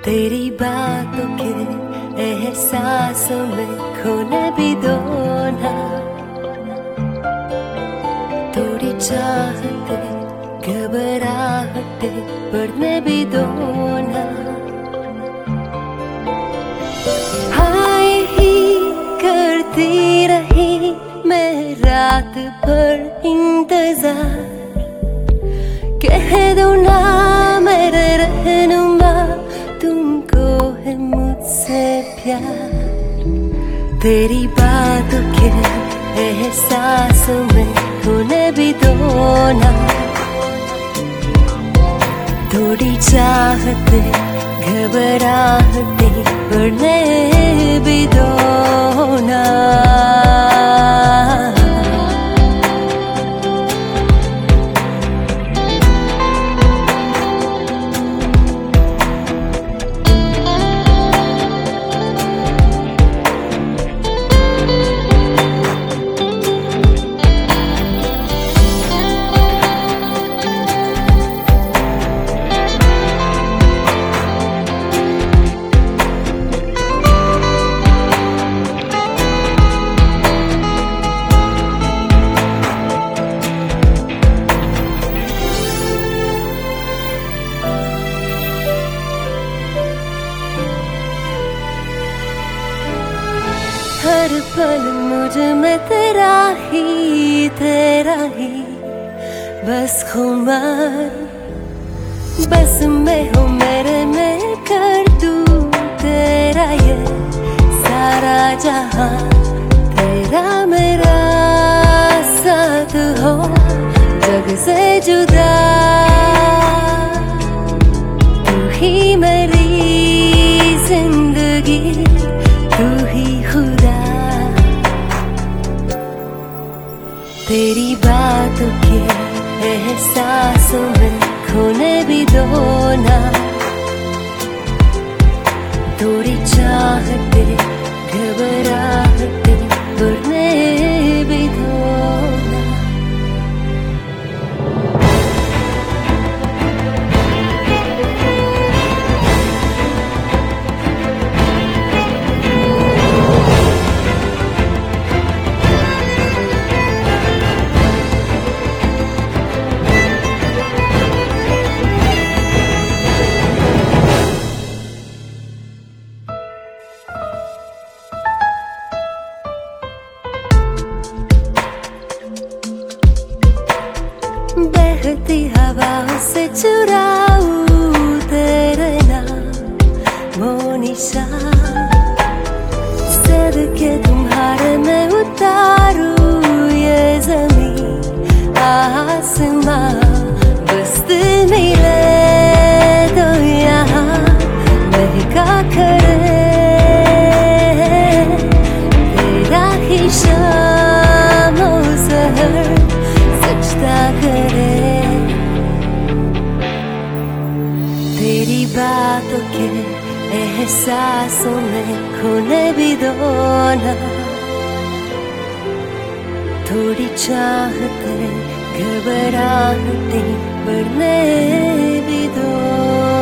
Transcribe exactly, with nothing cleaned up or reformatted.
तेरी बातों के एहसासों में खोने भी दो ना, थोड़ी चाहते घबराहटे बढ़ने भी दो ना। हाय ही करती रही मैं रात भर इंतजार, कह दो ना मेरे रहनुमा तुमको है मुझसे प्यार। तेरी बातों के एहसासों में खोने भी दो ना, थोड़ी चाहते घबराहटे बढ़ने भी दो ना। हर पल मुझ में तेरा ही तेरा ही बस खुमार, बस मैं हूँ मेरे में कर दूँ तेरा ये सारा जहां। तेरा मेरा साथ हो जग से जुदा, तू ही मेरी जिंदगी तू ही खुदा। तेरी बातों के एहसासों में खोने भी दो ना, थोड़ी चाहते घबराहटे बढ़ने भी दो ना। बहती हवाओं से चुराऊं तेरे नाम वो निशान, सदके तुम्हारे में उतारूं ये ज़मीन आसमां। बस दिल मिले तो यहाँ महका करे तेरा ही शाम ओ सहर सजदा करे। तेरी बातों के एहसासों में खोने भी दो ना, थोड़ी चाहते घबराहटे बढ़ने भी दो।